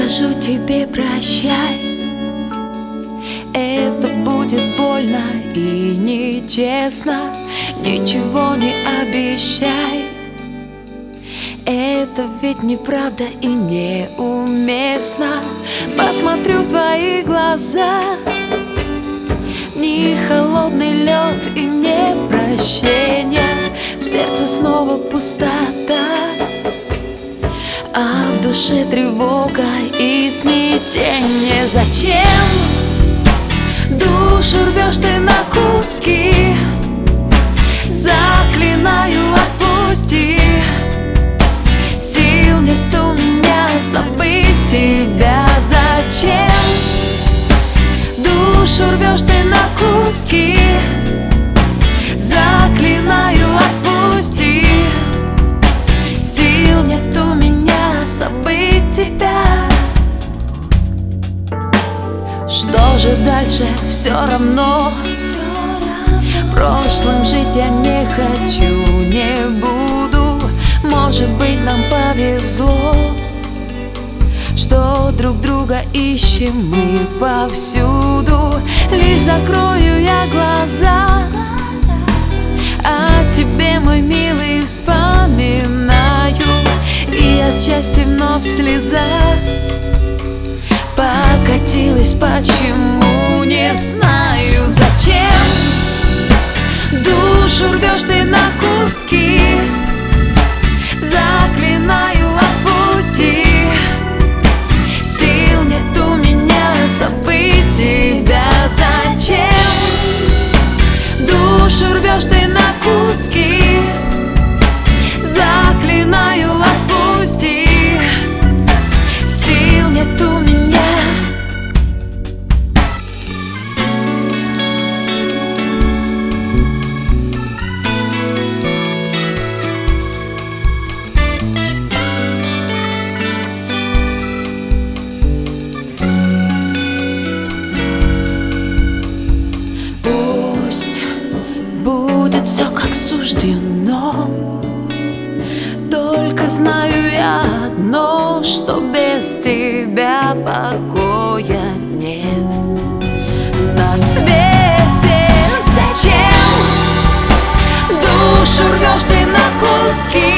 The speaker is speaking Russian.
скажу тебе прощай. Это будет больно и нечестно, ничего не обещай. Это ведь неправда и неуместно. Посмотрю в твои глаза, ни холодный лед и не прощение. В сердце снова пустота, а в душе тревога и смятение. Зачем душу рвешь ты на куски? Заклинаю, отпусти. Сил нет у меня забыть тебя. Зачем душу рвешь ты на куски? Заклинаю, отпусти. Сил нет у меня забыть тебя. Что же дальше? Все равно. Прошлым жить я не хочу, не буду. Может быть, нам повезло, что друг друга ищем мы повсюду. Лишь закрою я глаза, о тебе, мой милый, вспоминаю. И отчасти вновь слеза покатилась, почему, не знаю. Зачем душу рвешь ты на куски? Заклинаю, отпусти. Сил нет у меня забыть тебя. Зачем душу рвешь ты на куски? Заклинаю, отпусти. Сил нет у меня. Все как суждено, только знаю я одно, что без тебя покоя нет на свете. Зачем душу рвешь ты на куски?